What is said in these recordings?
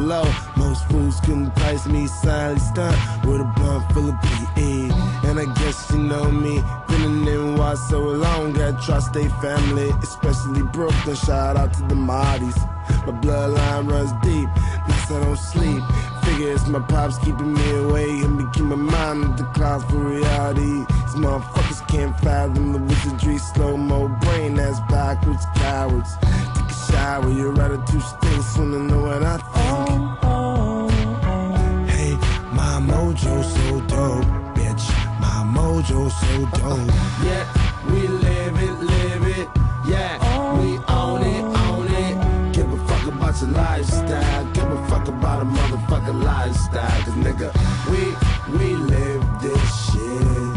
low. Most fools couldn't price me, silently stunt with a blunt full of PE. And I guess you know me, been in NY so long, got trust they family, especially Brooklyn. Shout out to the Mahdi's. My bloodline runs deep, nights I don't sleep. Figure it's my pops keeping me away, and me keep my mind in the clouds for reality. These motherfuckers can't fathom the wizardry, slow-mo brain ass backwards cowards. Take a shower, your attitude stinks, wanna know what I think. Hey, my mojo so dope, bitch. My mojo so dope. Yeah, we live it, yeah, we own it. Give a fuck about your lifestyle, give a fuck about a motherfucking lifestyle. Cause nigga, we live this shit.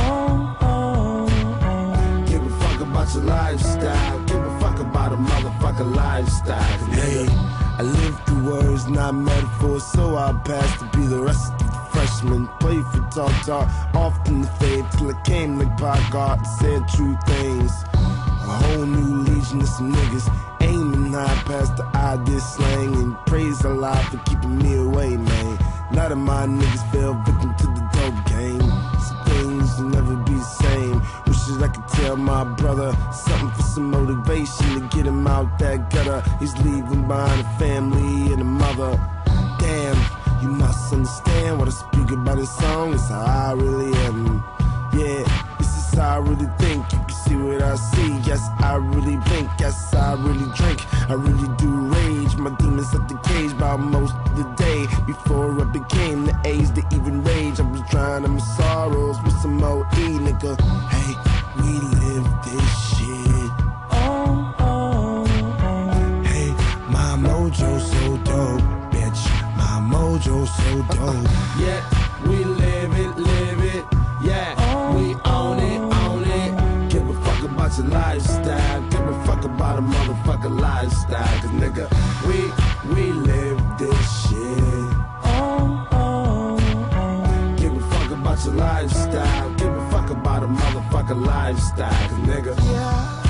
Give a fuck about your lifestyle, give a fuck about a motherfucking lifestyle. Cause Hey, I live through words, not metaphors, so I pass to be the rest of the freshmen. Play for talk, often the fade till I came like Pogart and said true things. A whole new legion of some niggas aiming high past the idea slang, and praise Allah for keeping me away, man. None of my niggas fell victim to the dope game. Some things will never be the same. Wishes I could tell my brother something for some motivation to get him out that gutter. He's leaving behind a family and a mother. Damn, you must understand what I speak about this song. It's how I really am. Yeah, this is how I really think. You can see what I see. Yes, I really blink. Yes, I really drink. I really do rage. My demons at the cage by most of the day. Before I became the age to even rage, I was trying my sorrows with some OE, nigga. Hey, we live this shit. Hey, my mojo so dope, bitch. My mojo so dope. yeah, we live it, yeah, we own it. Give a fuck about your lifestyle, give a fuck about a motherfucking lifestyle. Cause nigga, we live this shit. Give a fuck about your lifestyle, give a fuck about a motherfucking lifestyle. Cause nigga,